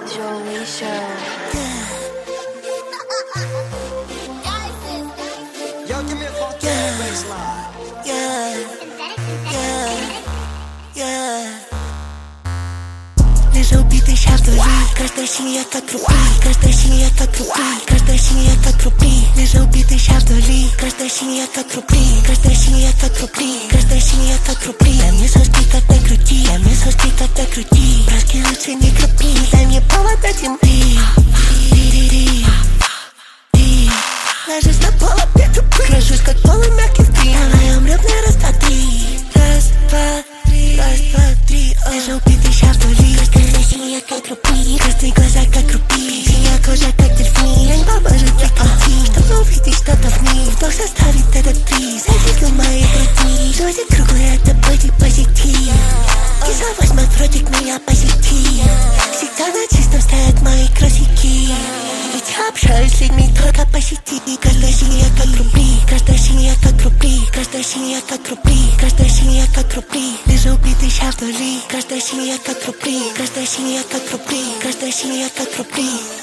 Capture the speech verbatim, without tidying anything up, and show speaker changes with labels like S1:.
S1: Jolie Show.
S2: Yo, give me a fuck yeah. baseline.
S3: Yeah, yeah, yeah. Лежа убитый сейчас вдали. Каждая семья как рубли, каждая семья как рубли, каждая семья как рубли. Лежа убитый сейчас вдали. Каждая семья как рубли, каждая семья как рубли, каждая семья как рубли. Дай мне соски как на груди, дай мне соски как на груди. Братки лучше не крупи, дай мне повод от земли. Ложусь на пол, опять упрыг. Крашусь как полумягкий стрим. Давай умрем на раз, два, три. Раз, два, три. Раз, два, три. Лежа убитый сейчас вдали. Каждая семья как рубли, каждые глаза как рубли. Синяя кожа как дельфин. Я не поможет для картин, чтобы увидеть что-то в них. Вдох составит этот приз. Завидел мои груди. Жизнь круглая, это боди позитив. Кисловость мой против меня позитив. Всегда на чистом стоят мои красики. Ведь я общаюсь с людьми только по сети. Каждая семья как рубли, каждая семья как рубли, каждая семья как рубли, каждая семья как рубли. Лежа убитый сейчас вдали. Каждая семья как рубли, каждая семья как рубли, каждая семья как рубли.